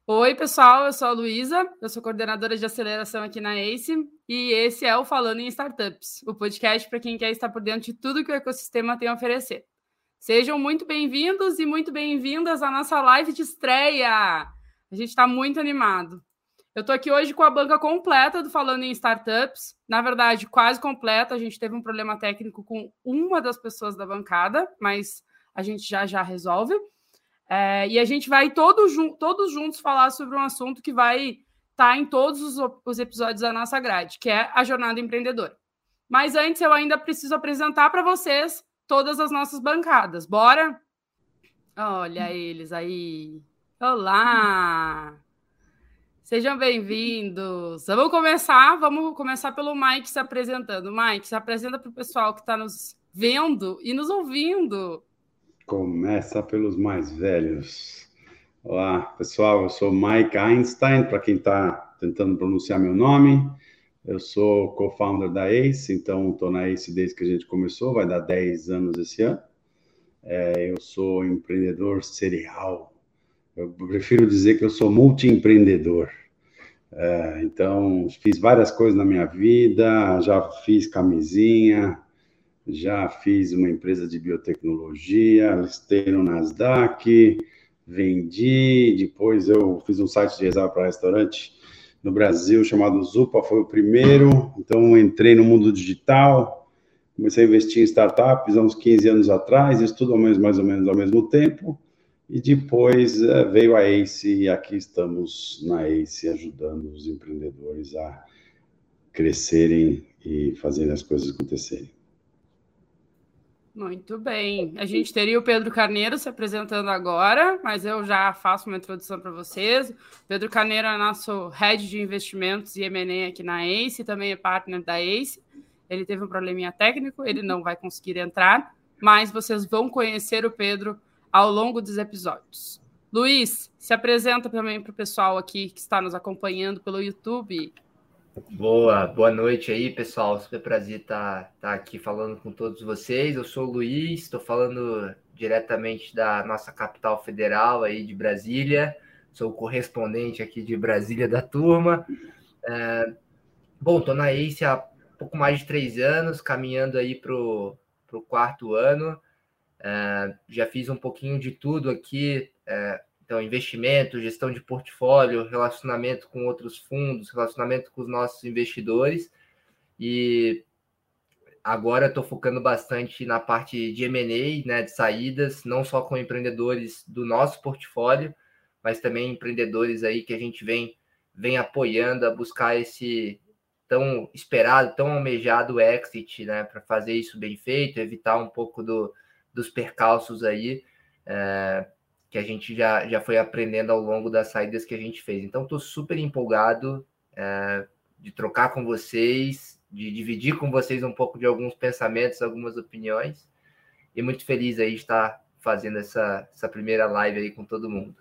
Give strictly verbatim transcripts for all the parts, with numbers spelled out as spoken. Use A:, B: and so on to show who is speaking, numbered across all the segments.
A: Oi, pessoal, eu sou a Luísa, eu sou coordenadora de aceleração aqui na ACE e esse é o Falando em Startups, o podcast para quem quer estar por dentro de tudo que o ecossistema tem a oferecer. Sejam muito bem-vindos e muito bem-vindas à nossa live de estreia. A gente está muito animado. Eu estou aqui hoje com a banca completa do Falando em Startups, na verdade, quase completa. A gente teve um problema técnico com uma das pessoas da bancada, mas a gente já já resolve. É, e a gente vai todos, todos juntos falar sobre um assunto que vai estar em todos os, os episódios da nossa grade, que é a jornada empreendedora. Mas antes eu ainda preciso apresentar para vocês todas as nossas bancadas. Bora? Olha eles aí. Olá! Sejam bem-vindos. Vamos começar, vamos começar pelo Mike se apresentando. Mike, se apresenta para o pessoal que está nos vendo e nos ouvindo.
B: Começa pelos mais velhos. Olá, pessoal, eu sou Mike Einstein, para quem está tentando pronunciar meu nome. Eu sou co-founder da ACE, então estou na ACE desde que a gente começou, vai dar dez anos esse ano. É, eu sou empreendedor serial. Eu prefiro dizer que eu sou multi-empreendedor. É, então, fiz várias coisas na minha vida, já fiz camisinha, já fiz uma empresa de biotecnologia, listei no Nasdaq, vendi, depois eu fiz um site de reserva para restaurante no Brasil chamado Zupa, foi o primeiro, então entrei no mundo digital, comecei a investir em startups há uns quinze anos atrás, isso tudo mais ou menos ao mesmo tempo, e depois veio a ACE e aqui estamos na ACE ajudando os empreendedores a crescerem e fazerem as coisas acontecerem.
A: Muito bem. A gente teria o Pedro Carneiro se apresentando agora, mas eu já faço uma introdução para vocês. Pedro Carneiro é nosso Head de Investimentos e M and A aqui na ACE, também é partner da ACE. Ele teve um probleminha técnico, ele não vai conseguir entrar, mas vocês vão conhecer o Pedro ao longo dos episódios. Luiz, se apresenta também para o pessoal aqui que está nos acompanhando pelo YouTube.
C: Boa, boa noite aí, pessoal. Super prazer estar, estar aqui falando com todos vocês. Eu sou o Luiz, estou falando diretamente da nossa capital federal aí de Brasília. Sou o correspondente aqui de Brasília da turma. É, bom, estou na ACE há pouco mais de três anos, caminhando aí para o quarto ano. É, já fiz um pouquinho de tudo aqui. É, Então, investimento, gestão de portfólio, relacionamento com outros fundos, relacionamento com os nossos investidores. E agora estou focando bastante na parte de M and A, né, de saídas, não só com empreendedores do nosso portfólio, mas também empreendedores aí que a gente vem, vem apoiando a buscar esse tão esperado, tão almejado exit, né, para fazer isso bem feito, evitar um pouco do, dos percalços aí, é, que a gente já, já foi aprendendo ao longo das saídas que a gente fez. Então, estou super empolgado é, de trocar com vocês, de dividir com vocês um pouco de alguns pensamentos, algumas opiniões, e muito feliz aí de estar fazendo essa, essa primeira live aí com todo mundo.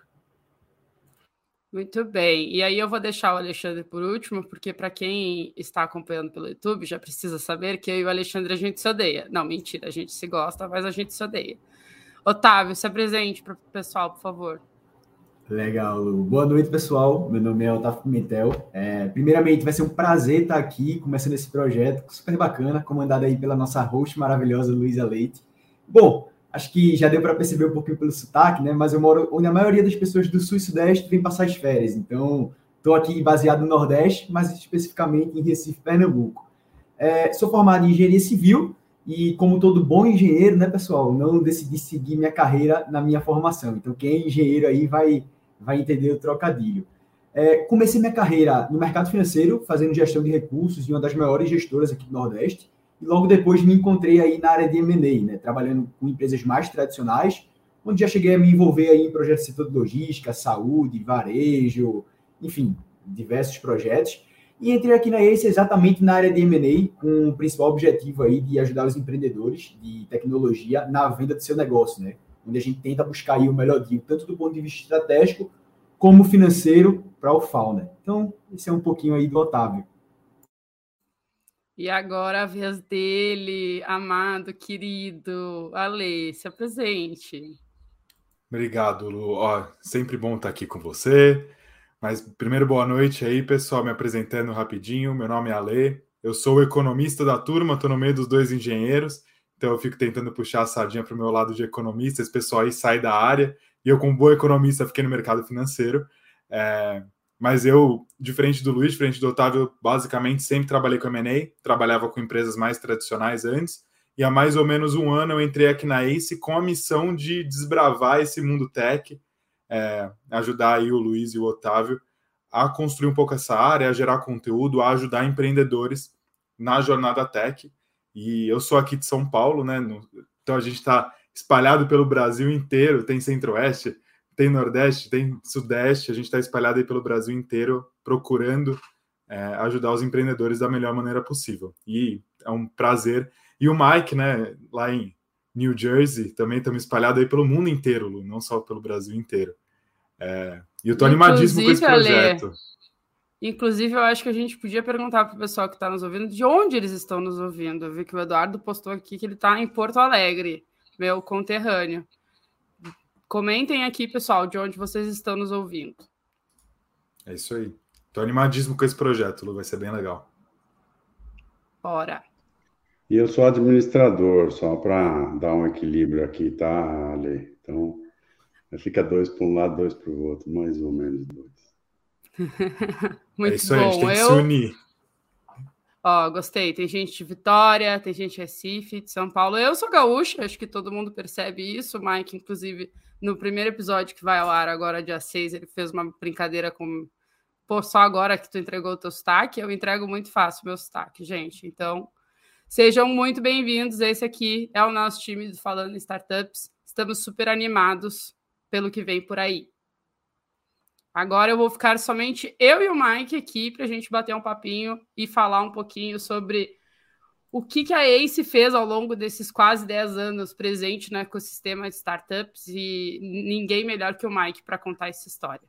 A: Muito bem. E aí eu vou deixar o Alexandre por último, porque para quem está acompanhando pelo YouTube já precisa saber que eu e o Alexandre a gente se odeia. Não, mentira, a gente se gosta, mas a gente se odeia. Otávio, se apresente para o pessoal, por favor.
D: Legal, Lu. Boa noite, pessoal. Meu nome é Otávio Pimentel. É, primeiramente, vai ser um prazer estar aqui começando esse projeto super bacana, comandado aí pela nossa host maravilhosa, Luísa Leite. Bom, acho que já deu para perceber um pouquinho pelo sotaque, né? Mas eu moro onde a maioria das pessoas do Sul e Sudeste vem passar as férias. Então, estou aqui baseado no Nordeste, mas especificamente em Recife, Pernambuco. É, sou formado em Engenharia Civil. E como todo bom engenheiro, né, pessoal, não decidi seguir minha carreira na minha formação. Então, quem é engenheiro aí vai, vai entender o trocadilho. É, comecei minha carreira no mercado financeiro, fazendo gestão de recursos em uma das maiores gestoras aqui do Nordeste. E logo depois me encontrei aí na área de M and A, né, trabalhando com empresas mais tradicionais, onde já cheguei a me envolver aí em projetos do setor de logística, saúde, varejo, enfim, diversos projetos. E entrei aqui na ACE exatamente na área de M and A, com o principal objetivo aí de ajudar os empreendedores de tecnologia na venda do seu negócio, né? Onde a gente tenta buscar aí o melhor deal, tanto do ponto de vista estratégico, como financeiro, para o founder. Então, esse é um pouquinho aí do Otávio.
A: E agora a vez dele, amado, querido, Ale, se apresente.
E: Obrigado, Lu. Ó, sempre bom estar aqui com você. Mas primeiro, boa noite aí, pessoal, me apresentando rapidinho. Meu nome é Ale, eu sou o economista da turma, estou no meio dos dois engenheiros, então eu fico tentando puxar a sardinha para o meu lado de economista, esse pessoal aí sai da área, e eu, como bom economista, fiquei no mercado financeiro. É, mas eu, diferente do Luiz, diferente do Otávio, basicamente sempre trabalhei com M and A, trabalhava com empresas mais tradicionais antes, e há mais ou menos um ano eu entrei aqui na ACE com a missão de desbravar esse mundo tech, é, ajudar aí o Luiz e o Otávio a construir um pouco essa área, a gerar conteúdo, a ajudar empreendedores na jornada tech. E eu sou aqui de São Paulo, né? Então a gente está espalhado pelo Brasil inteiro, tem Centro-Oeste, tem Nordeste, tem Sudeste, a gente está espalhado aí pelo Brasil inteiro procurando é, ajudar os empreendedores da melhor maneira possível. E é um prazer. E o Mike, né, lá em New Jersey, também estamos espalhados aí pelo mundo inteiro, Lu, não só pelo Brasil inteiro. É, e eu estou animadíssimo com esse projeto.
A: Ale, inclusive, eu acho que a gente podia perguntar para o pessoal que está nos ouvindo de onde eles estão nos ouvindo. Eu vi que o Eduardo postou aqui que ele está em Porto Alegre, meu conterrâneo. Comentem aqui, pessoal, de onde vocês estão nos ouvindo.
E: É isso aí. Estou animadíssimo com esse projeto, Lu, vai ser bem legal.
A: Bora.
B: E eu sou administrador, só para dar um equilíbrio aqui, tá, Ale? Então, fica dois para um lado, dois para o outro, mais ou menos dois.
A: Muito
E: é isso
A: bom.
E: Aí, a gente tem que
A: eu...
E: se unir.
A: Ó, gostei. Tem gente de Vitória, tem gente de Recife, de São Paulo. Eu sou gaúcha, acho que todo mundo percebe isso. O Mike, inclusive, no primeiro episódio que vai ao ar agora, dia seis, ele fez uma brincadeira com... Pô, só agora que tu entregou o teu sotaque, eu entrego muito fácil o meu sotaque, gente. Então... Sejam muito bem-vindos, esse aqui é o nosso time do Falando em Startups, estamos super animados pelo que vem por aí. Agora eu vou ficar somente eu e o Mike aqui para a gente bater um papinho e falar um pouquinho sobre o que, que a ACE fez ao longo desses quase dez anos presente no ecossistema de startups e ninguém melhor que o Mike para contar essa história.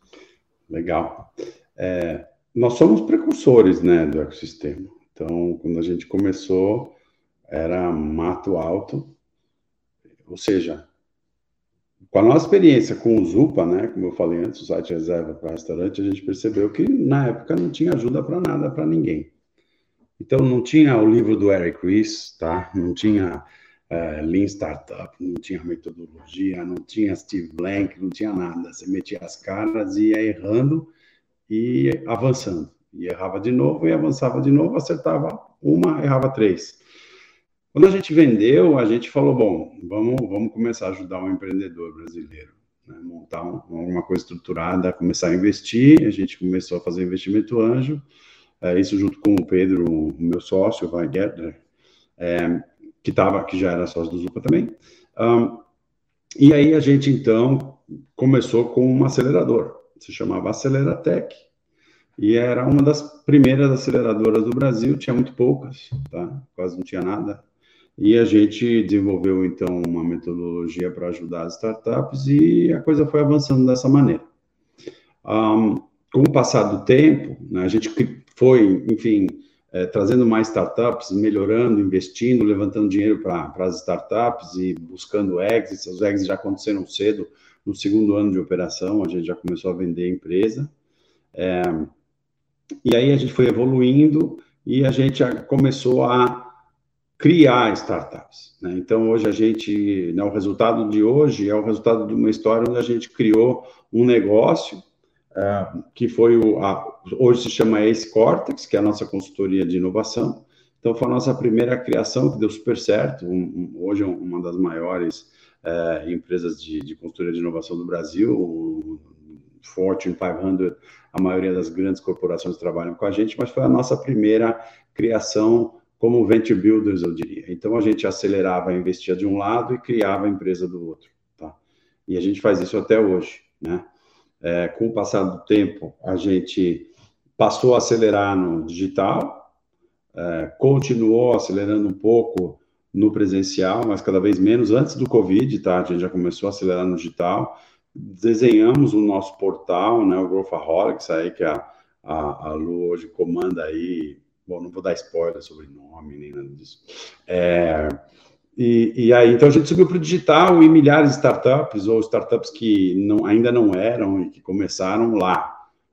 B: Legal. É, nós somos precursores, né, do ecossistema. Então, quando a gente começou, era mato alto, ou seja, com a nossa experiência com o Zupa, né, como eu falei antes, o site reserva para restaurante, a gente percebeu que na época não tinha ajuda para nada, para ninguém. Então, não tinha o livro do Eric Ries, tá? Não tinha uh, Lean Startup, não tinha metodologia, não tinha Steve Blank, não tinha nada. Você metia as caras e ia errando e avançando. E errava de novo, e avançava de novo, acertava uma, errava três. Quando a gente vendeu, a gente falou, bom, vamos, vamos começar a ajudar um empreendedor brasileiro, né? Montar um, uma coisa estruturada, começar a investir, a gente começou a fazer investimento anjo, é, isso junto com o Pedro, o meu sócio, o Vai Gertler, é, que, tava, que já era sócio do Zupa também. Um, e aí a gente, então, começou com uma aceleradora, se chamava Aceleratec, e era uma das primeiras aceleradoras do Brasil, tinha muito poucas, tá? Quase não tinha nada. E a gente desenvolveu, então, uma metodologia para ajudar as startups e a coisa foi avançando dessa maneira. Um, com o passar do tempo, né, a gente foi, enfim, é, trazendo mais startups, melhorando, investindo, levantando dinheiro para as startups e buscando exits. Os exits já aconteceram cedo, no segundo ano de operação, a gente já começou a vender a empresa. É, E aí a gente foi evoluindo e a gente começou a criar startups, né? Então, hoje a gente, né, o resultado de hoje é o resultado de uma história onde a gente criou um negócio uh, que foi o, a, hoje se chama ACE Cortex, que é a nossa consultoria de inovação. Então, foi a nossa primeira criação, que deu super certo. Um, um, hoje é uma das maiores uh, empresas de, de consultoria de inovação do Brasil, o Fortune quinhentos, a maioria das grandes corporações trabalham com a gente, mas foi a nossa primeira criação como venture builders, eu diria. Então, a gente acelerava, investia de um lado e criava a empresa do outro, tá? E a gente faz isso até hoje, né? É, com o passar do tempo, a gente passou a acelerar no digital, é, continuou acelerando um pouco no presencial, mas cada vez menos. Antes do Covid, tá? A gente já começou a acelerar no digital. Desenhamos o nosso portal, né, o Growthaholics, aí que a, a, a Lu hoje comanda aí. Bom, não vou dar spoiler sobre nome, nem nada disso. É, e, e aí, então a gente subiu para o digital e milhares de startups, ou startups que não, ainda não eram e que começaram lá.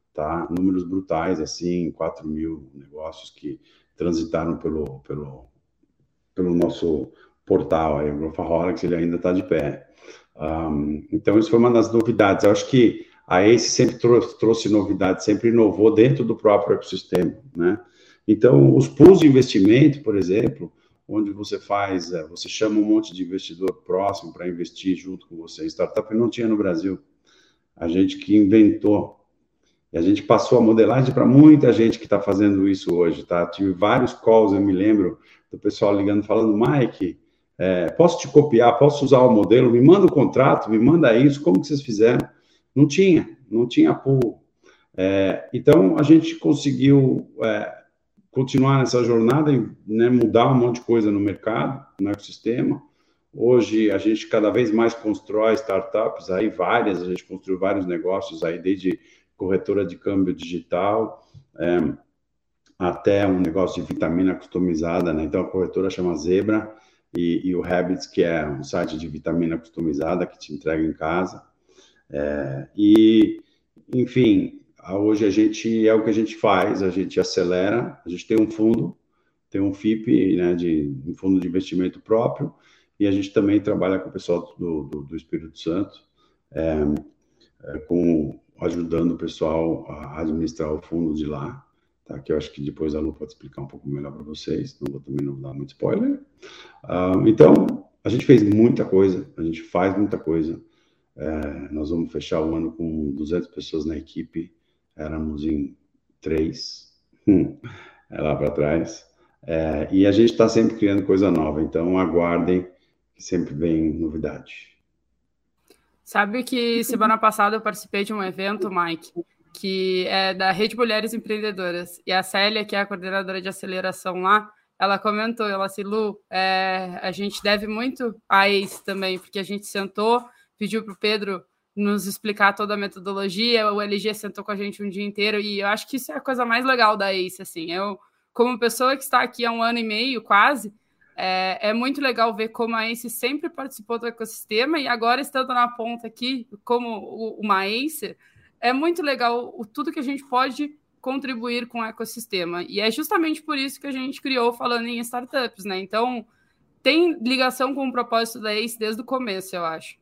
B: tá? Números brutais, assim, quatro mil negócios que transitaram pelo, pelo, pelo nosso portal, aí, o Growthaholics, ele ainda está de pé. Um, então, isso foi uma das novidades. Eu acho que a ACE sempre trouxe, trouxe novidades, sempre inovou dentro do próprio ecossistema, né? Então, os pools de investimento, por exemplo, onde você faz, você chama um monte de investidor próximo para investir junto com você. Startup não tinha no Brasil. A gente que inventou. E a gente passou a modelagem para muita gente que está fazendo isso hoje, tá? Tive vários calls, eu me lembro, do pessoal ligando, falando, Mike, é, posso te copiar, posso usar o modelo, me manda o contrato, me manda isso, como que vocês fizeram? Não tinha, não tinha pool. É, então, a gente conseguiu é, continuar nessa jornada, né, mudar um monte de coisa no mercado, no ecossistema. Hoje, a gente cada vez mais constrói startups, aí várias, a gente construiu vários negócios aí, desde corretora de câmbio digital, é, até um negócio de vitamina customizada, né? Então, a corretora chama Zebra, e, e o Habits, que é um site de vitamina customizada que te entrega em casa. É, e, enfim, hoje a gente, é o que a gente faz, a gente acelera, a gente tem um fundo, tem um F I P, né, de, um fundo de investimento próprio, e a gente também trabalha com o pessoal do, do, do Espírito Santo, é, é, com, ajudando o pessoal a administrar o fundo de lá, tá? Que eu acho que depois a Lu pode explicar um pouco melhor para vocês, não vou também não dar muito spoiler. Uh, então, a gente fez muita coisa, a gente faz muita coisa. É, nós vamos fechar o ano com duzentas pessoas na equipe, éramos em três, hum, é lá para trás, é, e a gente está sempre criando coisa nova, então aguardem que sempre vem novidade.
A: Sabe que semana passada eu participei de um evento, Mike, que é da Rede Mulheres Empreendedoras, e a Célia, que é a coordenadora de aceleração lá, ela comentou, ela disse, Lu, é, a gente deve muito a ACE também, porque a gente sentou, pediu para o Pedro nos explicar toda a metodologia, o L G sentou com a gente um dia inteiro, e eu acho que isso é a coisa mais legal da ACE, assim, eu, como pessoa que está aqui há um ano e meio, quase, é, é muito legal ver como a ACE sempre participou do ecossistema, e agora estando na ponta aqui, como uma ACE, é muito legal o, tudo que a gente pode contribuir com o ecossistema, e é justamente por isso que a gente criou Falando em Startups, né, então tem ligação com o propósito da ACE desde o começo, eu acho.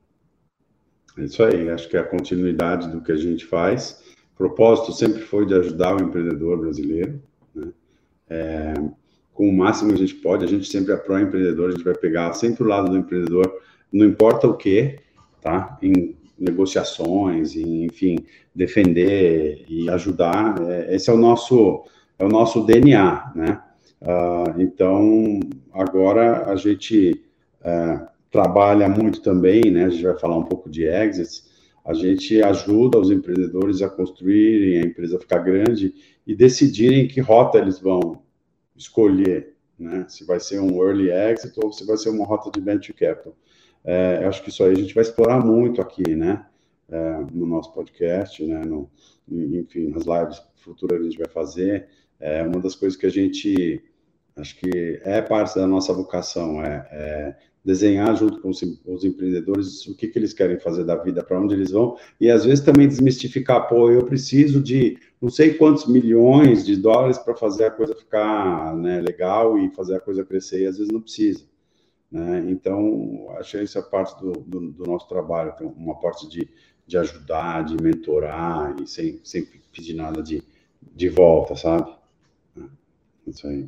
B: É isso aí, acho que é a continuidade do que a gente faz. O propósito sempre foi de ajudar o empreendedor brasileiro, né? É, com o máximo que a gente pode, a gente sempre é pró-empreendedor, a gente vai pegar sempre o lado do empreendedor, não importa o que, tá? Em negociações, em, enfim, defender e ajudar, é, esse é o nosso, é o nosso D N A, né? Uh, então, agora a gente uh, trabalha muito também, né? A gente vai falar um pouco de exits, a gente ajuda os empreendedores a construírem a empresa ficar grande e decidirem que rota eles vão escolher, né? Se vai ser um early exit ou se vai ser uma rota de venture capital. É, eu acho que isso aí a gente vai explorar muito aqui, né? É, no nosso podcast, né? No, enfim, nas lives futuras a gente vai fazer. É uma das coisas que a gente, acho que é parte da nossa vocação, é, é desenhar junto com os, os empreendedores o que, que eles querem fazer da vida, para onde eles vão, e às vezes também desmistificar, pô, eu preciso de não sei quantos milhões de dólares para fazer a coisa ficar, né, legal e fazer a coisa crescer, e às vezes não precisa. Né? Então, acho que essa é parte do, do, do nosso trabalho, tem uma parte de, de ajudar, de mentorar, e sem, sem pedir nada de, de volta, sabe? Isso aí.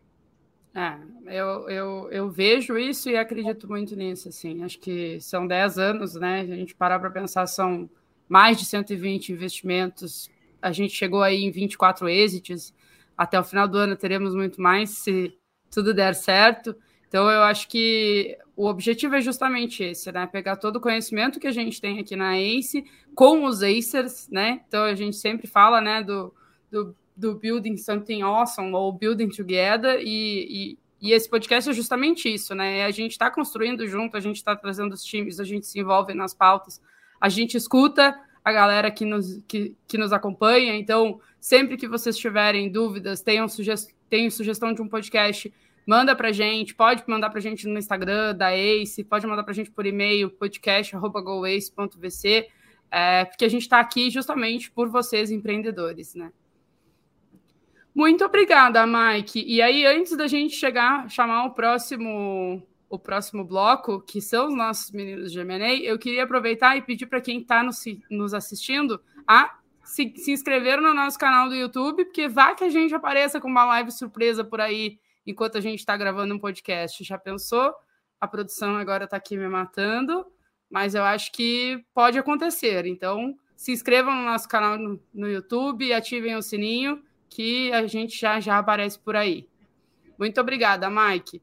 A: É, eu, eu, eu vejo isso e acredito muito nisso, assim, acho que são dez anos, né, a gente parar para pensar, são mais de cento e vinte investimentos, a gente chegou aí em vinte e quatro exits, até o final do ano teremos muito mais, se tudo der certo, então eu acho que o objetivo é justamente esse, né, pegar todo o conhecimento que a gente tem aqui na ACE, com os Acers, né, então a gente sempre fala, né, do, do do Building Something Awesome, ou Building Together, e, e, e esse podcast é justamente isso, né? A gente está construindo junto, a gente está trazendo os times, a gente se envolve nas pautas, a gente escuta a galera que nos, que, que nos acompanha, então, sempre que vocês tiverem dúvidas, tenham, sugest, tenham sugestão de um podcast, manda para a gente, pode mandar para a gente no Instagram da ACE, pode mandar para a gente por e-mail, podcast arroba goace ponto v c. é, porque a gente está aqui justamente por vocês, empreendedores, né? Muito obrigada, Mike. E aí, antes da gente chegar, chamar o próximo, o próximo bloco, que são os nossos meninos de M and A, eu queria aproveitar e pedir para quem está nos, nos assistindo a se, se inscrever no nosso canal do YouTube, porque vá que a gente apareça com uma live surpresa por aí, enquanto a gente está gravando um podcast. Já pensou? A produção agora está aqui me matando, mas eu acho que pode acontecer. Então, se inscrevam no nosso canal no, no YouTube e ativem o sininho, que a gente já, já aparece por aí. Muito obrigada, Mike.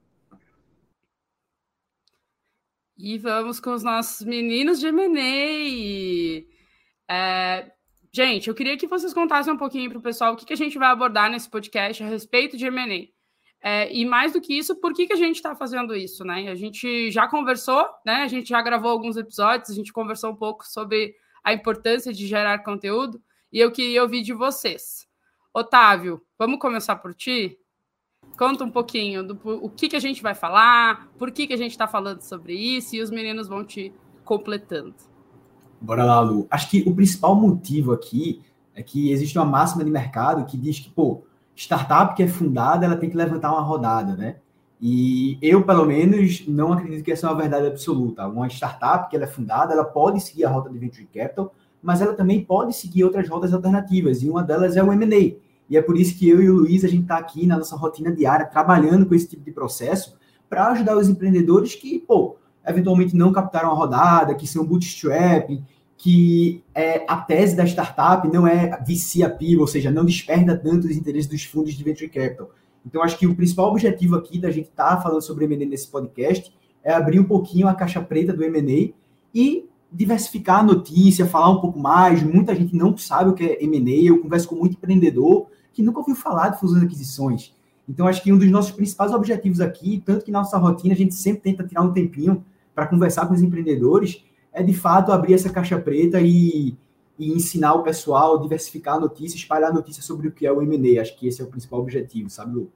A: E vamos com os nossos meninos de M and A. É, gente, eu queria que vocês contassem um pouquinho para o pessoal o que, que a gente vai abordar nesse podcast a respeito de M and A. É, e mais do que isso, por que, que a gente está fazendo isso, né? A gente já conversou, né? A gente já gravou alguns episódios, a gente conversou um pouco sobre a importância de gerar conteúdo, e eu queria ouvir de vocês. Otávio, vamos começar por ti? Conta um pouquinho do o que, que a gente vai falar, por que, que a gente está falando sobre isso, e os meninos vão te completando.
D: Bora lá, Lu. Acho que o principal motivo aqui é que existe uma máxima de mercado que diz que, pô, startup que é fundada, ela tem que levantar uma rodada, né? E eu, pelo menos, não acredito que essa é uma verdade absoluta. Uma startup que ela é fundada, ela pode seguir a rota de Venture Capital, mas ela também pode seguir outras rotas alternativas, e uma delas é o M and A. E é por isso que eu e o Luiz, a gente está aqui na nossa rotina diária, trabalhando com esse tipo de processo, para ajudar os empreendedores que, pô, eventualmente não captaram a rodada, que são bootstrap, que é, a tese da startup não é V C appeal, ou seja, não desperta tanto os interesses dos fundos de Venture Capital. Então, acho que o principal objetivo aqui da gente estar tá falando sobre M and A nesse podcast é abrir um pouquinho a caixa preta do M and A e diversificar a notícia, falar um pouco mais. Muita gente não sabe o que é M and A, eu converso com muito empreendedor que nunca ouviu falar de fusões e aquisições. Então, acho que um dos nossos principais objetivos aqui, tanto que na nossa rotina a gente sempre tenta tirar um tempinho para conversar com os empreendedores, é de fato abrir essa caixa preta e, e ensinar o pessoal, diversificar a notícia, espalhar a notícia sobre o que é o M and A. Acho que esse é o principal objetivo, sabe, Lu?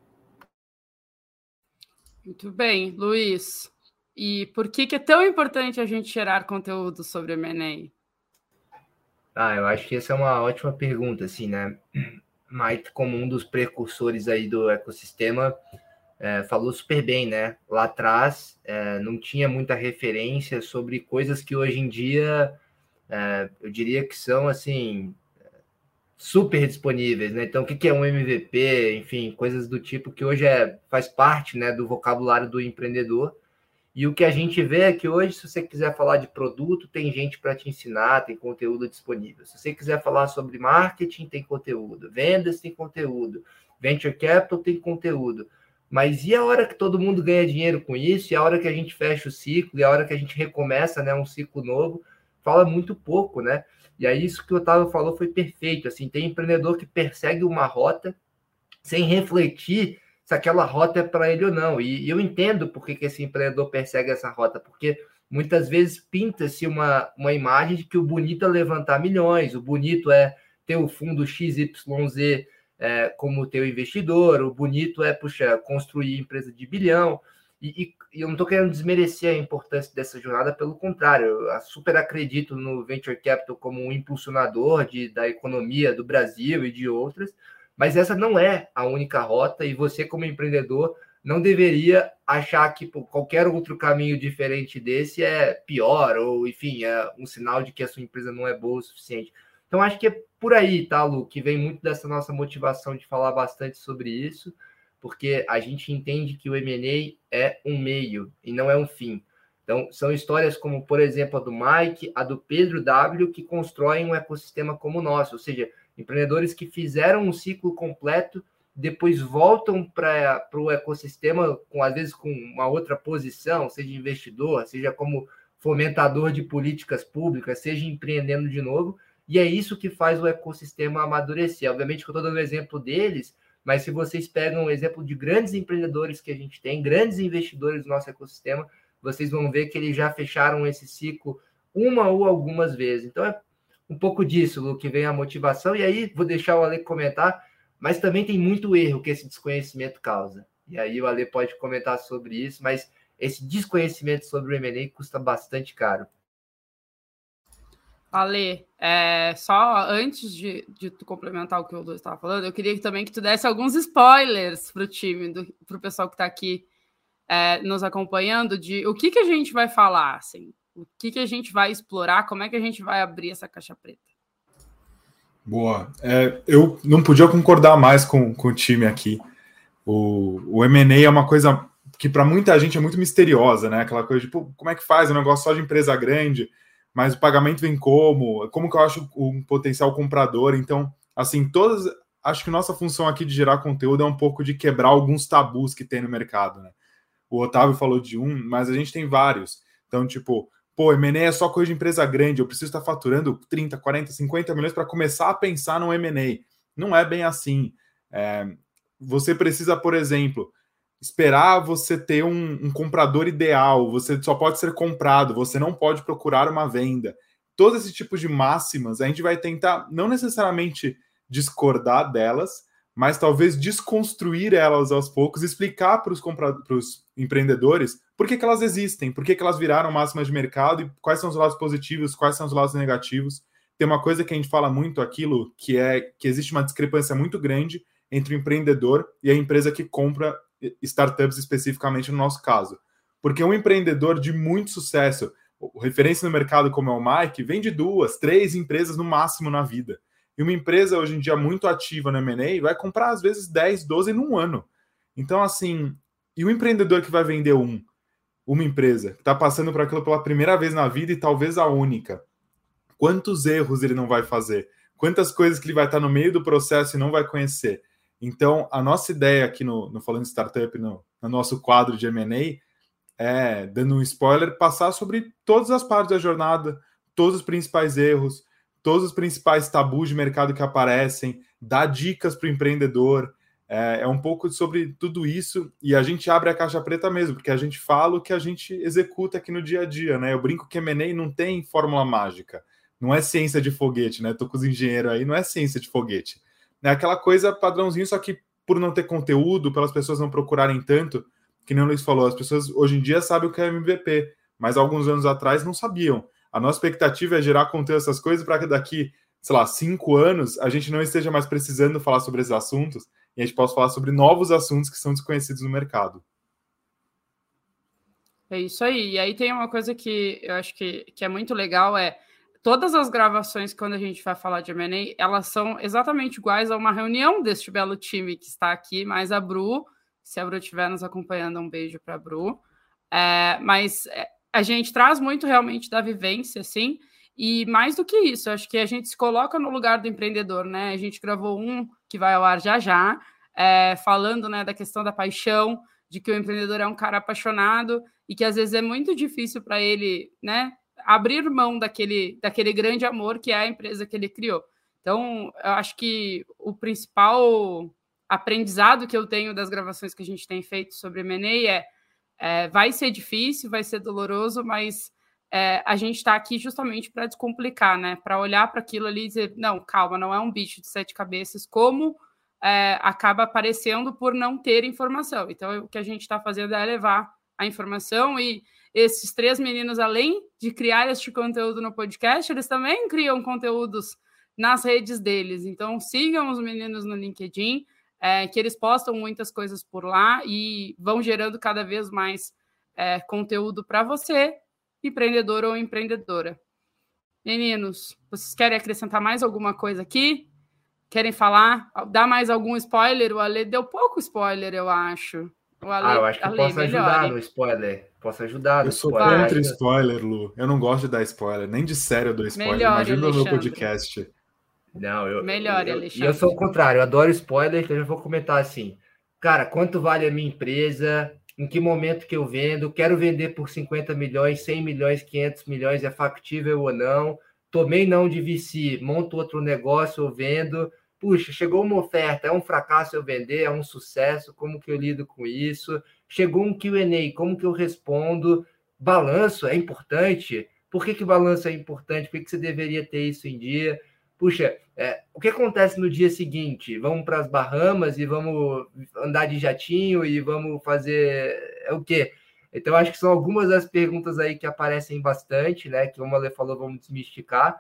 A: Muito bem, Luiz. E por que, que é tão importante a gente gerar conteúdo sobre M and A?
C: Ah, eu acho que essa é uma ótima pergunta, assim, né? Mike, como um dos precursores aí do ecossistema, é, falou super bem, né? Lá atrás é, não tinha muita referência sobre coisas que hoje em dia é, eu diria que são assim super disponíveis, né? Então, o que é um M V P, enfim, coisas do tipo que hoje é, faz parte, né, do vocabulário do empreendedor. E o que a gente vê é que hoje, se você quiser falar de produto, tem gente para te ensinar, tem conteúdo disponível. Se você quiser falar sobre marketing, tem conteúdo. Vendas, tem conteúdo. Venture Capital, tem conteúdo. Mas e a hora que todo mundo ganha dinheiro com isso? E a hora que a gente fecha o ciclo? E a hora que a gente recomeça, né, um ciclo novo? Fala muito pouco, né? E aí isso que o Otávio falou foi perfeito. Assim, tem empreendedor que persegue uma rota sem refletir se aquela rota é para ele ou não. E, e eu entendo por que, que esse empreendedor persegue essa rota, porque muitas vezes pinta-se uma, uma imagem de que o bonito é levantar milhões, o bonito é ter o fundo X Y Z é, como teu investidor, o bonito é, puxa, construir empresa de bilhão. E, e eu não estou querendo desmerecer a importância dessa jornada, pelo contrário, eu super acredito no Venture Capital como um impulsionador de, da economia do Brasil e de outras, mas essa não é a única rota, e você, como empreendedor, não deveria achar que pô, qualquer outro caminho diferente desse é pior, ou, enfim, é um sinal de que a sua empresa não é boa o suficiente. Então, acho que é por aí, tá, Lu, que vem muito dessa nossa motivação de falar bastante sobre isso, porque a gente entende que o M and A é um meio e não é um fim. Então, são histórias como, por exemplo, a do Mike, a do Pedro W., que constroem um ecossistema como o nosso, ou seja, empreendedores que fizeram um ciclo completo, depois voltam para o ecossistema, com, às vezes com uma outra posição, seja investidor, seja como fomentador de políticas públicas, seja empreendendo de novo, e é isso que faz o ecossistema amadurecer. Obviamente que eu estou dando o exemplo deles, mas se vocês pegam o exemplo de grandes empreendedores que a gente tem, grandes investidores do nosso ecossistema, vocês vão ver que eles já fecharam esse ciclo uma ou algumas vezes. Então, é um pouco disso, Lu, que vem a motivação. E aí, vou deixar o Ale comentar, mas também tem muito erro que esse desconhecimento causa. E aí o Ale pode comentar sobre isso, mas esse desconhecimento sobre o M and A custa bastante caro.
A: Ale, é, só antes de, de tu complementar o que o Luiz estava falando, eu queria também que tu desse alguns spoilers para o time, para o pessoal que está aqui é, nos acompanhando, de o que, que a gente vai falar, assim, o que, que a gente vai explorar, como é que a gente vai abrir essa caixa preta.
E: Boa. É, eu não podia concordar mais com, com o time aqui. O, o M and A é uma coisa que para muita gente é muito misteriosa, né? Aquela coisa de, pô, como é que faz? É um negócio só de empresa grande, mas o pagamento vem como? Como que eu acho um potencial comprador? Então, assim, todas... Acho que nossa função aqui de gerar conteúdo é um pouco de quebrar alguns tabus que tem no mercado, né? O Otávio falou de um, mas a gente tem vários. Então, tipo, pô, M and A é só coisa de empresa grande, eu preciso estar faturando trinta, quarenta, cinquenta milhões para começar a pensar no M and A. Não é bem assim. É, você precisa, por exemplo... esperar você ter um, um comprador ideal, você só pode ser comprado, você não pode procurar uma venda. Todo esse tipo de máximas, a gente vai tentar, não necessariamente discordar delas, mas talvez desconstruir elas aos poucos, explicar para os compra- empreendedores por que, que elas existem, por que, que elas viraram máximas de mercado e quais são os lados positivos, quais são os lados negativos. Tem uma coisa que a gente fala muito, aquilo que é que existe uma discrepância muito grande entre o empreendedor e a empresa que compra startups, especificamente no nosso caso. Porque um empreendedor de muito sucesso, referência no mercado como é o Mike, vende duas, três empresas no máximo na vida. E uma empresa hoje em dia muito ativa no M and A vai comprar às vezes dez, doze num ano. Então, assim, e o empreendedor que vai vender um, uma empresa, que está passando por aquilo pela primeira vez na vida e talvez a única, quantos erros ele não vai fazer? Quantas coisas que ele vai estar no meio do processo e não vai conhecer? Então, a nossa ideia aqui no, no Falando Startup, no, no nosso quadro de M and A, é, dando um spoiler, passar sobre todas as partes da jornada, todos os principais erros, todos os principais tabus de mercado que aparecem, dar dicas para o empreendedor, é, é um pouco sobre tudo isso, e a gente abre a caixa preta mesmo, porque a gente fala o que a gente executa aqui no dia a dia, né? Eu brinco que M and A não tem fórmula mágica, não é ciência de foguete, né? Tô com os engenheiros aí, não é ciência de foguete. É aquela coisa padrãozinho, só que por não ter conteúdo, pelas pessoas não procurarem tanto, que nem o Luiz falou, as pessoas hoje em dia sabem o que é M V P, mas alguns anos atrás não sabiam. A nossa expectativa é gerar conteúdo essas coisas para que daqui, sei lá, cinco anos, a gente não esteja mais precisando falar sobre esses assuntos e a gente possa falar sobre novos assuntos que são desconhecidos no mercado.
A: É isso aí. E aí tem uma coisa que eu acho que, que é muito legal, é todas as gravações, quando a gente vai falar de M and A, elas são exatamente iguais a uma reunião deste belo time que está aqui, mais a Bru, se a Bru estiver nos acompanhando, um beijo para a Bru. É, mas a gente traz muito realmente da vivência, assim, e mais do que isso, acho que a gente se coloca no lugar do empreendedor, né? A gente gravou um que vai ao ar já já, é, falando, né, da questão da paixão, de que o empreendedor é um cara apaixonado e que às vezes é muito difícil para ele, né, abrir mão daquele, daquele grande amor que é a empresa que ele criou. Então, eu acho que o principal aprendizado que eu tenho das gravações que a gente tem feito sobre M and A é, é vai ser difícil, vai ser doloroso, mas é, a gente está aqui justamente para descomplicar, né? Para olhar para aquilo ali e dizer, não, calma, não é um bicho de sete cabeças, como é, acaba aparecendo por não ter informação. Então, o que a gente está fazendo é levar a informação, e esses três meninos, além de criar este conteúdo no podcast, eles também criam conteúdos nas redes deles. Então, sigam os meninos no LinkedIn, é, que eles postam muitas coisas por lá e vão gerando cada vez mais é, conteúdo para você, empreendedor ou empreendedora. Meninos, vocês querem acrescentar mais alguma coisa aqui? Querem falar? Dar mais algum spoiler? O Ale deu pouco spoiler, eu acho. O Ale,
C: ah, eu acho que
A: Ale,
C: posso
A: melhor,
C: ajudar
A: hein?
C: no spoiler. Posso ajudar no
E: Eu sou
C: spoiler.
E: contra spoiler, Lu. Eu não gosto de dar spoiler. Nem de sério eu dou spoiler.
A: Melhor,
E: Imagina no meu
A: Alexandre.
E: podcast.
C: Não, eu,
A: Melhor,
C: eu, eu,
A: Alexandre.
C: E eu sou o contrário. Eu adoro spoiler, então eu já vou comentar assim. Cara, quanto vale a minha empresa? Em que momento que eu vendo? Quero vender por cinquenta milhões, cem milhões, quinhentos milhões. É factível ou não? Tomei não de V C. Monto outro negócio, eu vendo. Puxa, chegou uma oferta, é um fracasso eu vender, é um sucesso, como que eu lido com isso? Chegou um Q and A, como que eu respondo? Balanço é importante? Por que que balanço é importante? Por que que você deveria ter isso em dia? Puxa, é, o que acontece no dia seguinte? Vamos para as Bahamas e vamos andar de jatinho e vamos fazer é o quê? Então, acho que são algumas das perguntas aí que aparecem bastante, né? Que como a Ale falou, vamos desmistificar.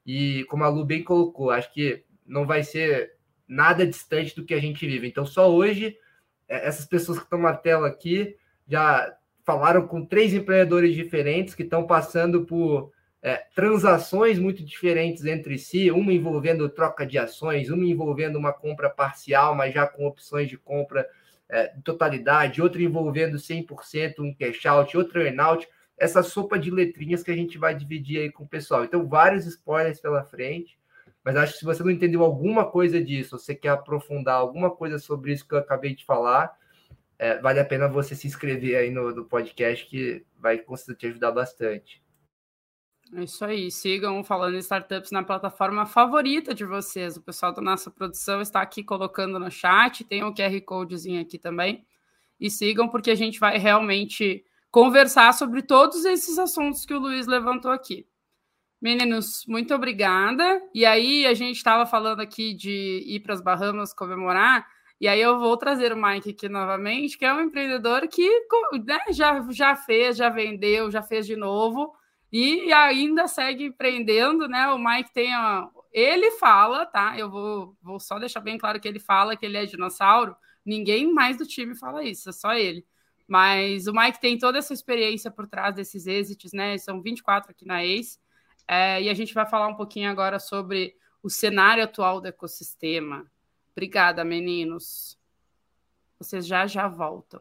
C: E como a Lu bem colocou, acho que não vai ser nada distante do que a gente vive. Então, só hoje, essas pessoas que estão na tela aqui já falaram com três empreendedores diferentes que estão passando por é, transações muito diferentes entre si, uma envolvendo troca de ações, uma envolvendo uma compra parcial, mas já com opções de compra é, de totalidade, outra envolvendo cem por cento um cash out, outra earn-out, essa sopa de letrinhas que a gente vai dividir aí com o pessoal. Então, vários spoilers pela frente, mas acho que se você não entendeu alguma coisa disso, você quer aprofundar alguma coisa sobre isso que eu acabei de falar, é, vale a pena você se inscrever aí no, no podcast, que vai conseguir te ajudar bastante.
A: É isso aí, sigam Falando em Startups na plataforma favorita de vocês. O pessoal da nossa produção está aqui colocando no chat, tem o Q R Codezinho aqui também. E sigam, porque a gente vai realmente conversar sobre todos esses assuntos que o Luiz levantou aqui. Meninos, muito obrigada. E aí, a gente estava falando aqui de ir para as Bahamas comemorar, e aí eu vou trazer o Mike aqui novamente, que é um empreendedor que, né, já, já fez, já vendeu, já fez de novo, e ainda segue empreendendo, né? O Mike tem a... Ele fala, tá? Eu vou, vou só deixar bem claro que ele fala que ele é dinossauro. Ninguém mais do time fala isso, é só ele. Mas o Mike tem toda essa experiência por trás desses êxitos, né? São vinte e quatro aqui na Ace. É, e a gente vai falar um pouquinho agora sobre o cenário atual do ecossistema. Obrigada, meninos. Vocês já já voltam.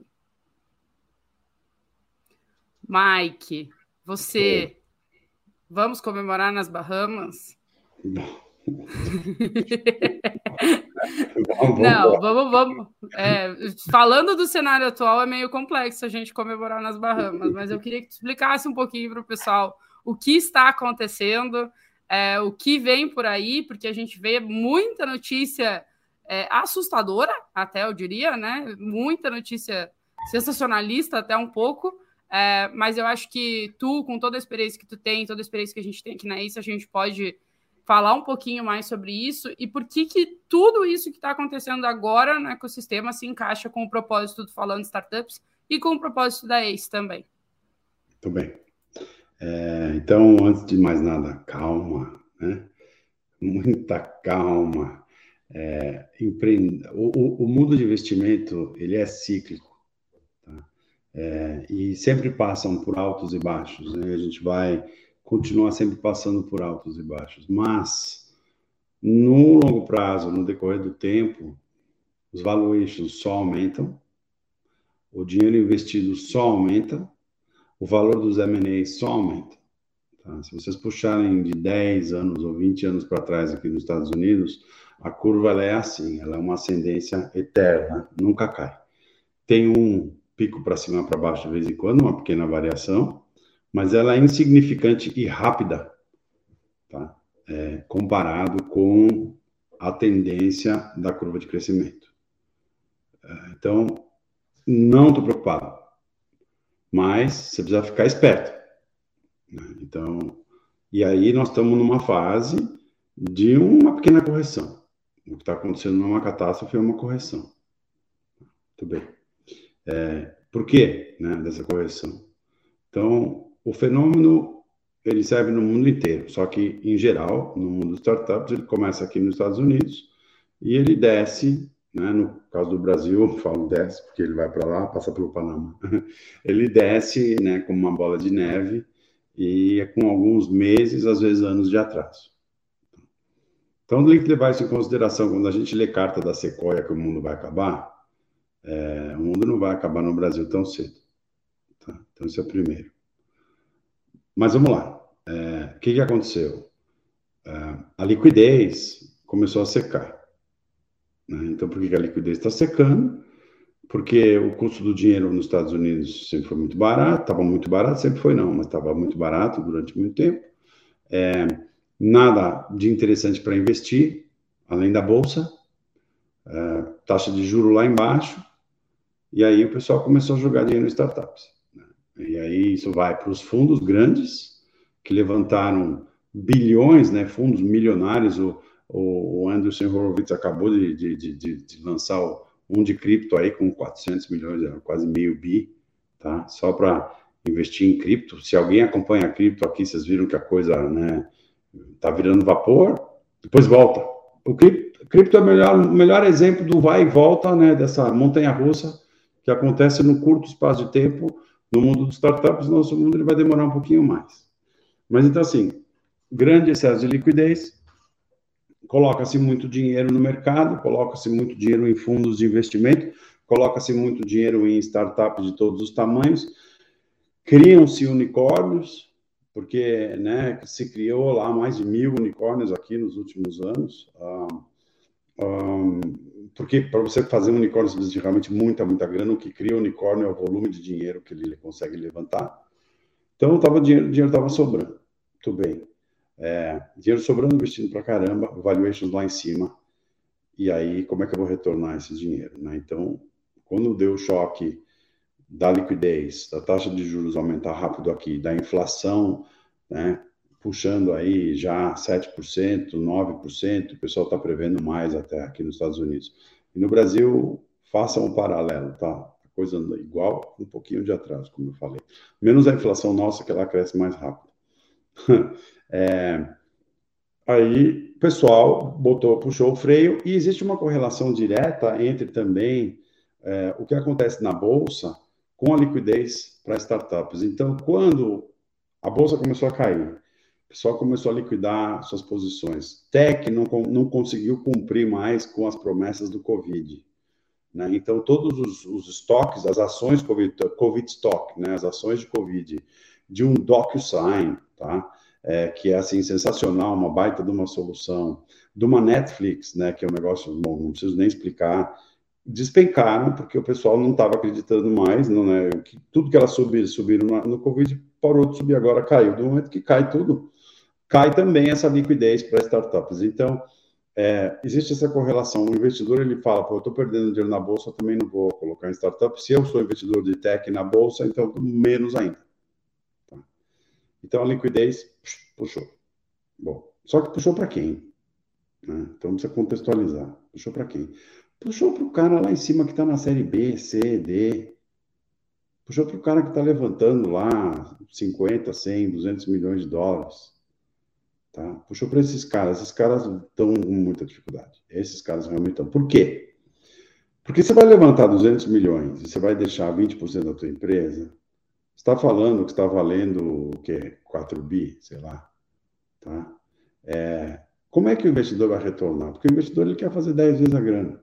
A: Mike, você... Vamos comemorar nas Bahamas?
B: Não.
A: Não, vamos, vamos. É, falando do cenário atual, é meio complexo a gente comemorar nas Bahamas, mas eu queria que tu explicasse um pouquinho para o pessoal o que está acontecendo, é, o que vem por aí, porque a gente vê muita notícia é, assustadora, até eu diria, né? Muita notícia sensacionalista até um pouco. É, mas eu acho que tu, com toda a experiência que tu tem, toda a experiência que a gente tem aqui na Ace, a gente pode falar um pouquinho mais sobre isso e por que que tudo isso que está acontecendo agora no ecossistema se encaixa com o propósito do Falando Startups e com o propósito da Ace também.
B: Muito bem. É, então, antes de mais nada, calma, né? Muita calma. É, empreende... o, o mundo de investimento, ele é cíclico. É, e sempre passam por altos e baixos, né? A gente vai continuar sempre passando por altos e baixos, mas no longo prazo, no decorrer do tempo, os valuations só aumentam, o dinheiro investido só aumenta, o valor dos M and As só aumenta. Tá? Se vocês puxarem de dez anos ou vinte anos para trás aqui nos Estados Unidos, a curva ela é assim, ela é uma ascendência eterna, nunca cai. Tem um pico para cima para baixo de vez em quando, uma pequena variação, mas ela é insignificante e rápida, tá? É, comparado com a tendência da curva de crescimento. É, então, não estou preocupado, mas você precisa ficar esperto, né? Então, e aí nós estamos numa fase de uma pequena correção. O que está acontecendo não é uma catástrofe, é uma correção. Muito bem. É, por quê, né, dessa correção? Então, o fenômeno, ele serve no mundo inteiro, só que, em geral, no mundo dos startups, ele começa aqui nos Estados Unidos e ele desce, né, no caso do Brasil, eu falo desce porque ele vai para lá, passa pelo Panamá. Ele desce, né, como uma bola de neve e é com alguns meses, às vezes anos de atraso. Então, tem que levar isso em consideração quando a gente lê carta da Sequoia que o mundo vai acabar. É, o mundo não vai acabar no Brasil tão cedo. Tá? Então, isso é o primeiro. Mas vamos lá. É, o que, que aconteceu? É, a liquidez começou a secar. Né? Então, por que, que a liquidez está secando? Porque o custo do dinheiro nos Estados Unidos sempre foi muito barato, estava muito barato, sempre foi não, mas estava muito barato durante muito tempo. É, nada de interessante para investir, além da bolsa. É, taxa de juros lá embaixo. E aí o pessoal começou a jogar dinheiro em startups. Né? E aí isso vai para os fundos grandes, que levantaram bilhões, né, fundos milionários. O, o Andreessen Horowitz acabou de, de, de, de lançar um de cripto aí com quatrocentos milhões, quase meio bi, tá? Só para investir em cripto. Se alguém acompanha a cripto aqui, vocês viram que a coisa, né, está virando vapor, depois volta. O cripto, cripto é o melhor, melhor exemplo do vai e volta, né, dessa montanha-russa que acontece no curto espaço de tempo. No mundo dos startups, no nosso mundo ele vai demorar um pouquinho mais. Mas então, assim, grande excesso de liquidez, coloca-se muito dinheiro no mercado, coloca-se muito dinheiro em fundos de investimento, coloca-se muito dinheiro em startups de todos os tamanhos, criam-se unicórnios, porque, né, se criou lá mais de mil unicórnios aqui nos últimos anos, ah, ah, porque para você fazer um unicórnio, você precisa de realmente muita, muita grana. O que cria o unicórnio é o volume de dinheiro que ele consegue levantar. Então, tava, dinheiro estava sobrando. Muito bem. É, dinheiro sobrando, investindo para caramba, valuations lá em cima. E aí, como é que eu vou retornar esse dinheiro? Né? Então, quando deu o choque da liquidez, da taxa de juros aumentar rápido aqui, da inflação, né, puxando aí já sete por cento, nove por cento, o pessoal está prevendo mais até aqui nos Estados Unidos. E no Brasil, faça um paralelo, tá? A coisa anda igual, um pouquinho de atraso, como eu falei. Menos a inflação nossa, que ela cresce mais rápido. é, aí, o pessoal botou, puxou o freio, e existe uma correlação direta entre também é, o que acontece na Bolsa com a liquidez para startups. Então, quando a Bolsa começou a cair, o pessoal começou a liquidar suas posições. Tech não, não conseguiu cumprir mais com as promessas do Covid. Né? Então, todos os, os estoques, as ações COVID, COVID Stock, né? As ações de Covid, de um DocuSign, tá? É, que é assim, sensacional, uma baita de uma solução, de uma Netflix, né? Que é um negócio, bom, não preciso nem explicar, despencaram, porque o pessoal não estava acreditando mais, não, né? Que tudo que elas subiram, subiram no, no Covid, parou de subir agora, caiu. Do momento que cai tudo, cai também essa liquidez para startups. Então, é, existe essa correlação. O investidor, ele fala, pô, eu estou perdendo dinheiro na Bolsa, eu também não vou colocar em startup. Se eu sou investidor de tech na Bolsa, então menos ainda. Tá? Então, a liquidez puxou. Bom, só que puxou para quem? Né? Então, precisa contextualizar. Puxou para quem? Puxou para o cara lá em cima que está na série B, C, D. Puxou para o cara que está levantando lá cinquenta, cem, duzentos milhões de dólares. Tá? Puxou para esses caras. Esses caras estão com muita dificuldade. Esses caras realmente estão. Por quê? Porque você vai levantar duzentos milhões e você vai deixar vinte por cento da tua empresa, você está falando que está valendo o quê? quatro bi, sei lá. Tá? É, como é que o investidor vai retornar? Porque o investidor ele quer fazer dez vezes a grana.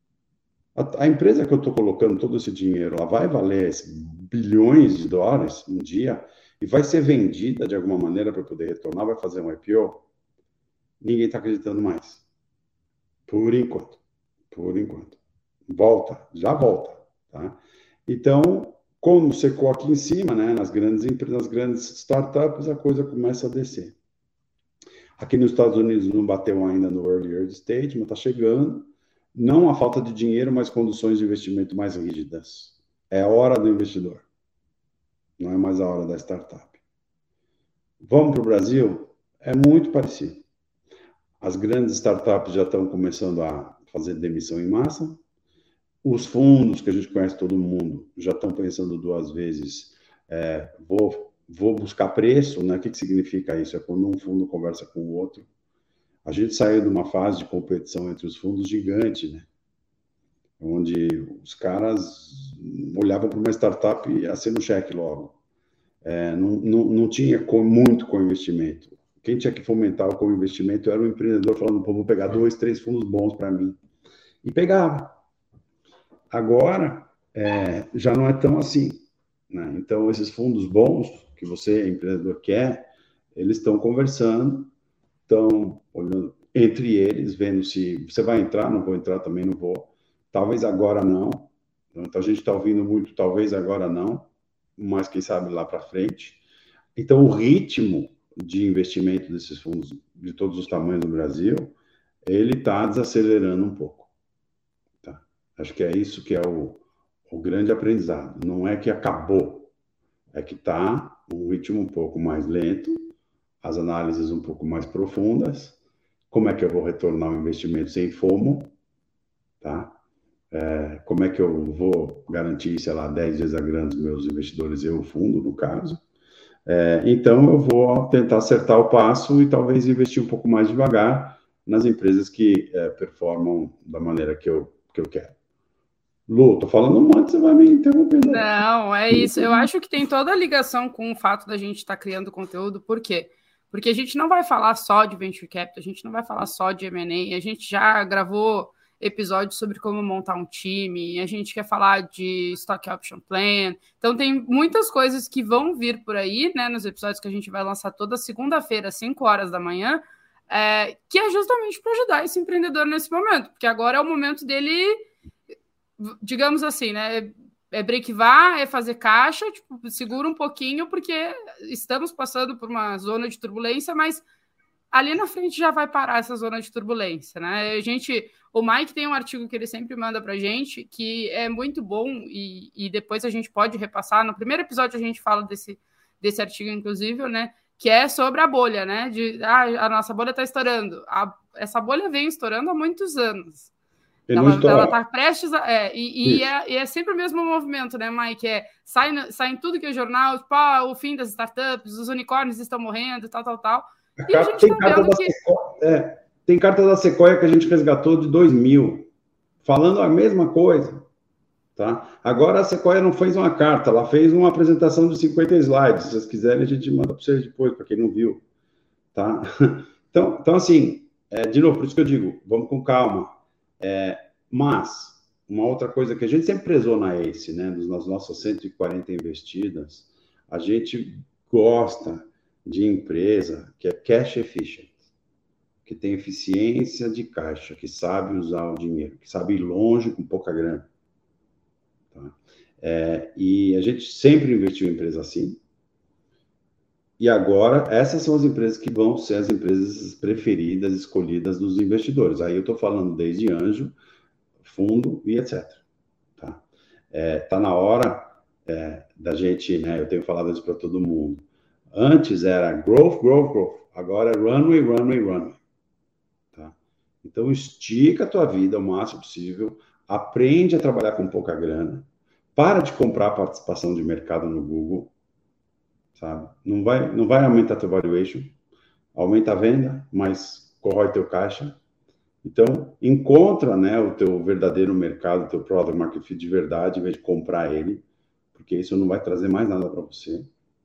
B: A, a empresa que eu estou colocando todo esse dinheiro, ela vai valer bilhões de dólares um dia e vai ser vendida de alguma maneira para poder retornar, vai fazer um I P O? Ninguém está acreditando mais. Por enquanto. Por enquanto. Volta, já volta. Tá? Então, como secou aqui em cima, né, nas grandes empresas, nas grandes startups, a coisa começa a descer. Aqui nos Estados Unidos não bateu ainda no early stage, mas está chegando. Não a falta de dinheiro, mas condições de investimento mais rígidas. É a hora do investidor. Não é mais a hora da startup. Vamos para o Brasil? É muito parecido. As grandes startups já estão começando a fazer demissão em massa. Os fundos, que a gente conhece todo mundo, já estão pensando duas vezes. É, vou, vou buscar preço, né? O que, que significa isso? É quando um fundo conversa com o outro. A gente saiu de uma fase de competição entre os fundos gigante, né? Onde os caras olhavam para uma startup e assinam um cheque logo. É, não, não, não tinha com, muito co-investimento. Quem tinha que fomentar o co-investimento era o empreendedor falando, pô, vou pegar dois, três fundos bons para mim. E pegava. Agora, é, já não é tão assim. Né? Então, esses fundos bons que você, empreendedor, quer, eles estão conversando, estão olhando entre eles, vendo se você vai entrar, não vou entrar, também não vou. Talvez agora não. Então, a gente está ouvindo muito, talvez agora não, mas quem sabe lá para frente. Então, o ritmo de investimento desses fundos de todos os tamanhos no Brasil, ele está desacelerando um pouco. Tá? Acho que é isso que é o, o grande aprendizado. Não é que acabou, é que está um ritmo um pouco mais lento, as análises um pouco mais profundas. Como é que eu vou retornar o investimento sem FOMO? Tá? É, como é que eu vou garantir, sei lá, dez vezes a grana dos meus investidores, eu, o fundo, no caso? É, então, eu vou tentar acertar o passo e talvez investir um pouco mais devagar nas empresas que é, performam da maneira que eu, que eu quero. Lu, tô falando muito, você vai me interrompendo.
A: Não, é isso. Eu acho que tem toda a ligação com o fato da gente estar tá criando conteúdo. Por quê? Porque a gente não vai falar só de Venture Capital, a gente não vai falar só de M and A, a gente já gravou episódios sobre como montar um time, a gente quer falar de Stock Option Plan. Então tem muitas coisas que vão vir por aí, né, nos episódios que a gente vai lançar toda segunda-feira, às cinco horas da manhã, é, que é justamente para ajudar esse empreendedor nesse momento, porque agora é o momento dele, digamos assim, né, é breakvar, é fazer caixa, tipo, segura um pouquinho, porque estamos passando por uma zona de turbulência, mas ali na frente já vai parar essa zona de turbulência, né? A gente, o Mike tem um artigo que ele sempre manda pra gente, que é muito bom, e, e depois a gente pode repassar. No primeiro episódio a gente fala desse, desse artigo, inclusive, né? Que é sobre a bolha, né? De, ah, a nossa bolha está estourando. A, essa bolha vem estourando há muitos anos. Ela, ela tá prestes a... É, e, e, é, e é sempre o mesmo movimento, né, Mike? É, sai, sai em tudo que é jornal, tipo, ah, o fim das startups, os unicórnios estão morrendo, tal, tal, tal. E a gente
B: tem,
A: tá
B: carta
A: vendo
B: da
A: que...
B: Sequoia, é, tem carta da Sequoia que a gente resgatou de dois mil, falando a mesma coisa. Tá? Agora a Sequoia não fez uma carta, ela fez uma apresentação de cinquenta slides. Se vocês quiserem, a gente manda para vocês depois, para quem não viu. Tá? Então, então assim, é, de novo, por isso que eu digo, vamos com calma. É, mas, uma outra coisa que a gente sempre prezou na ACE, né, nas nossas cento e quarenta investidas, a gente gosta de empresa que é cash efficient, que tem eficiência de caixa, que sabe usar o dinheiro, que sabe ir longe com pouca grana. Tá? É, e a gente sempre investiu em empresa assim. E agora, essas são as empresas que vão ser as empresas preferidas, escolhidas dos investidores. Aí eu estou falando desde anjo, fundo e etcétera. Tá, é, tá na hora é, da gente, né? Eu tenho falado isso para todo mundo. Antes era growth, growth, growth. Agora é runway, runway, runway. Tá? Então, estica a tua vida o máximo possível. Aprende a trabalhar com pouca grana. Para de comprar participação de mercado no Google. Sabe? Não vai, não vai aumentar teu valuation. Aumenta a venda, mas corrói teu caixa. Então, encontra, né, o teu verdadeiro mercado, o teu product market fit de verdade, em vez de comprar ele, porque isso não vai trazer mais nada para você.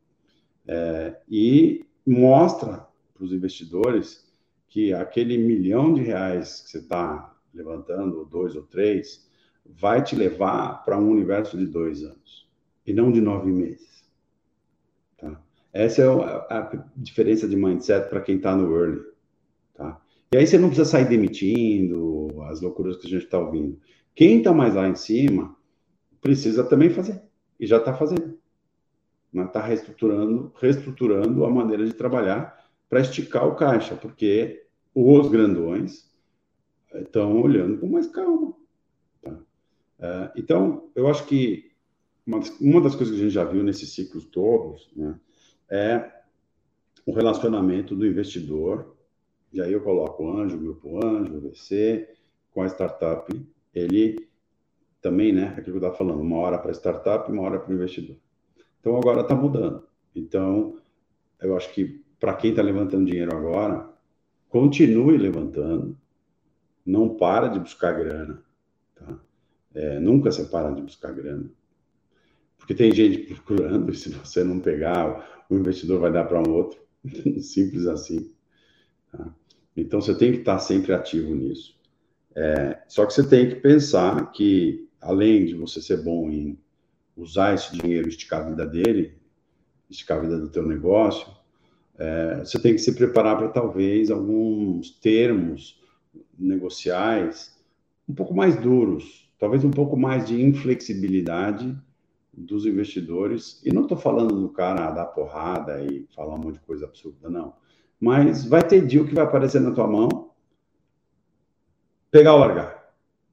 B: É, e mostra para os investidores que aquele milhão de reais que você está levantando, ou dois ou três, vai te levar para um universo de dois anos, e não de nove meses. Tá? Essa é a diferença de mindset para quem está no early. Tá? E aí você não precisa sair demitindo as loucuras que a gente está ouvindo. Quem está mais lá em cima precisa também fazer, e já está fazendo. Está reestruturando, reestruturando a maneira de trabalhar para esticar o caixa, porque os grandões estão olhando com mais calma. Tá? É, então, eu acho que uma, uma das coisas que a gente já viu nesses ciclos todos, né, é o relacionamento do investidor, e aí eu coloco o anjo, o grupo anjo, o V C, com a startup. Ele também, né, aquilo que eu estava falando, uma hora para a startup e uma hora para o investidor. Então, agora está mudando. Então, eu acho que para quem está levantando dinheiro agora, continue levantando, não para de buscar grana. Tá? É, nunca você para de buscar grana. Porque tem gente procurando, e se você não pegar, o investidor vai dar para um outro. Simples assim. Tá? Então, você tem que estar sempre ativo nisso. É, só que você tem que pensar que, além de você ser bom em usar esse dinheiro, esticar a vida dele, esticar a vida do teu negócio, é, você tem que se preparar para talvez alguns termos negociais um pouco mais duros, talvez um pouco mais de inflexibilidade dos investidores. E não estou falando do cara dar porrada e falar um monte de coisa absurda, não. Mas vai ter deal que vai aparecer na tua mão, pegar ou largar.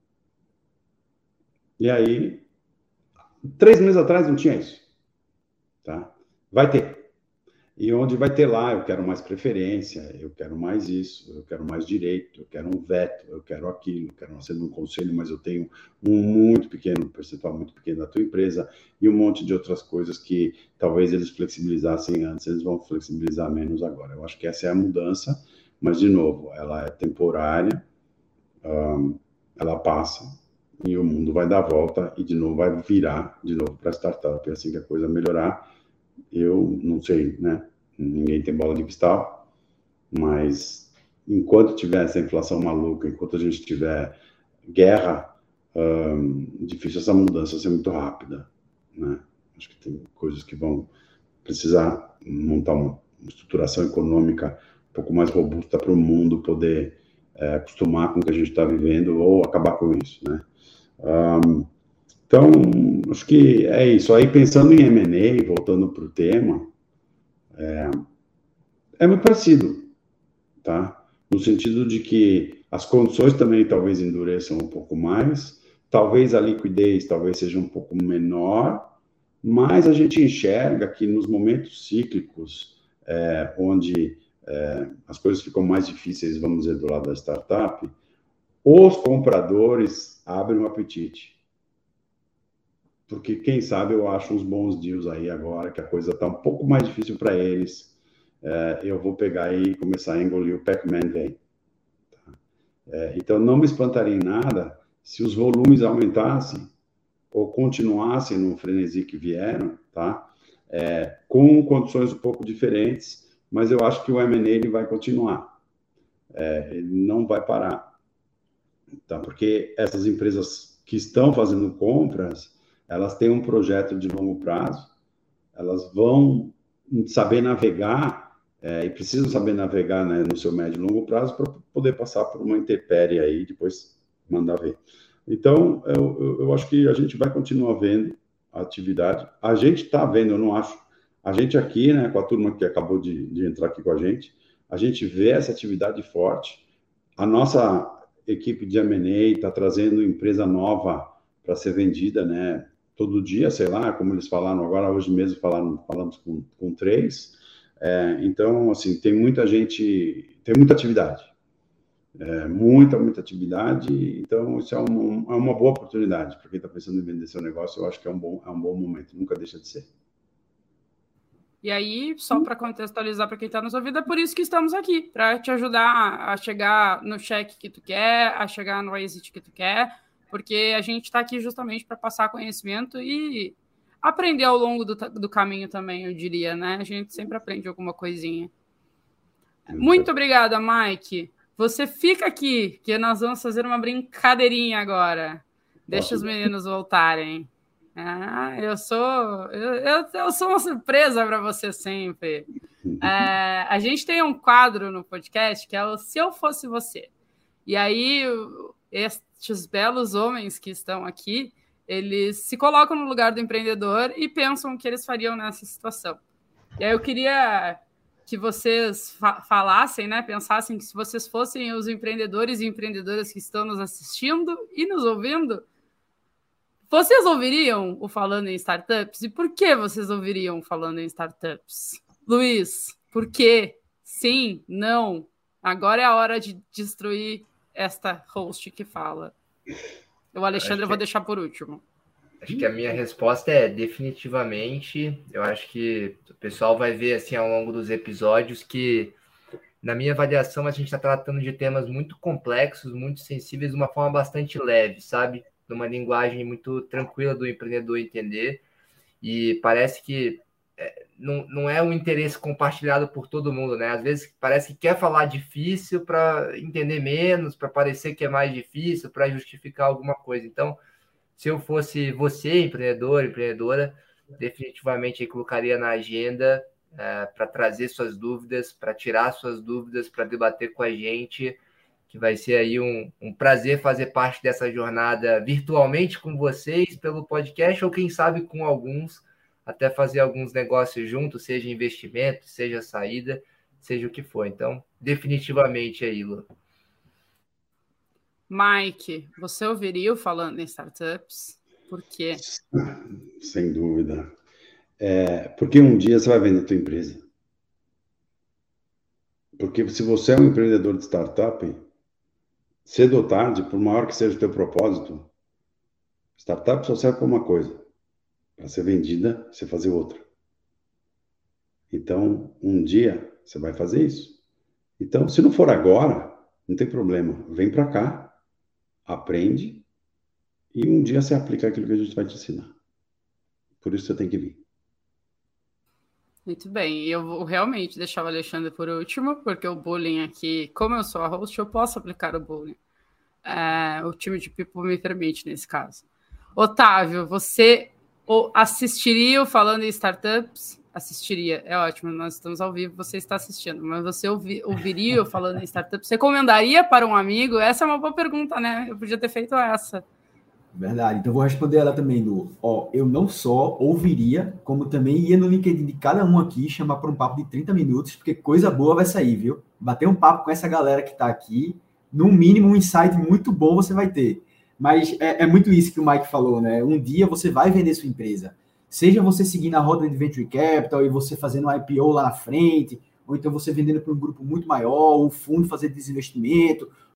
B: E aí, três meses atrás não tinha isso. Tá? Vai ter. e onde vai ter lá, eu quero mais preferência, eu quero mais isso, eu quero mais direito, eu quero um veto, eu quero aquilo, eu quero ser no conselho, mas eu tenho um muito pequeno, um percentual muito pequeno da tua empresa, e um monte de outras coisas que talvez eles flexibilizassem antes, eles vão flexibilizar menos agora. Eu acho que essa é a mudança, mas, de novo, ela é temporária, um, ela passa, e o mundo vai dar a volta, e de novo vai virar de novo para a startup, é assim que a coisa melhorar. Eu não sei, né? Ninguém tem bola de cristal, mas enquanto tiver essa inflação maluca, enquanto a gente tiver guerra, hum, difícil essa mudança ser muito rápida, né? Acho que tem coisas que vão precisar montar uma estruturação econômica um pouco mais robusta para o mundo poder é, acostumar com o que a gente está vivendo ou acabar com isso, né? Um, Então, acho que é isso. Aí, pensando em M and A, voltando para o tema, é, é muito parecido, tá? No sentido de que as condições também talvez endureçam um pouco mais, talvez a liquidez talvez seja um pouco menor, mas a gente enxerga que nos momentos cíclicos, é, onde é, as coisas ficam mais difíceis, vamos dizer, do lado da startup, os compradores abrem um apetite. Porque, quem sabe, eu acho uns bons deals aí agora, que a coisa está um pouco mais difícil para eles. É, eu vou pegar aí e começar a engolir o Pac-Man vem. Tá? É, então, não me espantaria em nada se os volumes aumentassem ou continuassem no frenesi que vieram, tá? É, com condições um pouco diferentes, mas eu acho que o M and A ele vai continuar. É, ele não vai parar. Tá? Porque essas empresas que estão fazendo compras, elas têm um projeto de longo prazo, elas vão saber navegar, é, e precisam saber navegar, né, no seu médio e longo prazo para poder passar por uma intempérie aí e depois mandar ver. Então, eu, eu, eu acho que a gente vai continuar vendo a atividade. A gente está vendo, eu não acho, a gente aqui, né, com a turma que acabou de, de entrar aqui com a gente, a gente vê essa atividade forte. A nossa equipe de M and A está trazendo empresa nova para ser vendida, né? Todo dia, sei lá, como eles falaram agora, hoje mesmo falaram, falamos com, com três. É, então, assim, tem muita gente, tem muita atividade. É, muita, muita atividade. Então, isso é, um, é uma boa oportunidade para quem está pensando em vender seu negócio. Eu acho que é um bom, é um bom momento, nunca deixa de ser.
A: E aí, só para contextualizar para quem está nos ouvindo, é por isso que estamos aqui, para te ajudar a chegar no cheque que tu quer, a chegar no exit que tu quer, porque a gente está aqui justamente para passar conhecimento e aprender ao longo do, do caminho também, eu diria, né? A gente sempre aprende alguma coisinha. Muito obrigada, Mike. Você fica aqui, que nós vamos fazer uma brincadeirinha agora. Deixa os meninos voltarem. Ah, eu sou eu, eu, eu sou uma surpresa para você sempre. É, a gente tem um quadro no podcast que é o Se Eu Fosse Você. E aí, estes belos homens que estão aqui, eles se colocam no lugar do empreendedor e pensam o que eles fariam nessa situação. E aí eu queria que vocês fa- falassem, né, pensassem que se vocês fossem os empreendedores e empreendedoras que estão nos assistindo e nos ouvindo, vocês ouviriam o Falando em Startups? E por que vocês ouviriam o Falando em Startups? Luiz, por quê? Sim, não. Agora é a hora de destruir esta host que fala. O Alexandre eu vou deixar por último.
C: Acho que a minha resposta é definitivamente. Eu acho que o pessoal vai ver assim ao longo dos episódios que, na minha avaliação, a gente está tratando de temas muito complexos, muito sensíveis, de uma forma bastante leve, sabe? De uma linguagem muito tranquila do empreendedor entender. E parece que é, não, não é um interesse compartilhado por todo mundo, né? Às vezes parece que quer falar difícil para entender menos, para parecer que é mais difícil, para justificar alguma coisa. Então, se eu fosse você, empreendedor, empreendedora, definitivamente eu colocaria na agenda é, para trazer suas dúvidas, para tirar suas dúvidas, para debater com a gente, que vai ser aí um, um prazer fazer parte dessa jornada virtualmente com vocês, pelo podcast, ou quem sabe com alguns, até fazer alguns negócios juntos, seja investimento, seja saída, seja o que for. Então, definitivamente aí, Lu.
A: Mike, você ouviria o Falando em Startups? Por quê?
B: Sem dúvida. É, porque um dia você vai vender a tua empresa. Porque se você é um empreendedor de startup, cedo ou tarde, por maior que seja o teu propósito, startup só serve para uma coisa, para ser vendida, você fazer outra. Então, um dia, você vai fazer isso. Então, se não for agora, não tem problema. Vem para cá, aprende, e um dia você aplica aquilo que a gente vai te ensinar. Por isso você tem que vir.
A: Muito bem, eu vou realmente deixar o Alexandre por último, porque o bullying aqui, como eu sou a host, eu posso aplicar o bullying. É, o time de People me permite nesse caso. Otávio, você assistiria o Falando em Startups? Assistiria, é ótimo, nós estamos ao vivo, você está assistindo, mas você ouvi, ouviria o Falando em Startups? Você recomendaria para um amigo? Essa é uma boa pergunta, né? Eu podia ter feito essa.
D: Verdade, então vou responder ela também, Lu. Ó, eu não só ouviria, como também ia no LinkedIn de cada um aqui, chamar para um papo de trinta minutos, porque coisa boa vai sair, viu? Bater um papo com essa galera que está aqui, no mínimo um insight muito bom você vai ter. Mas é, é muito isso que o Mike falou, né? Um dia você vai vender sua empresa. Seja você seguindo a roda de Venture Capital e você fazendo um I P O lá na frente, ou então você vendendo para um grupo muito maior, um fundo fazer desinvestimento,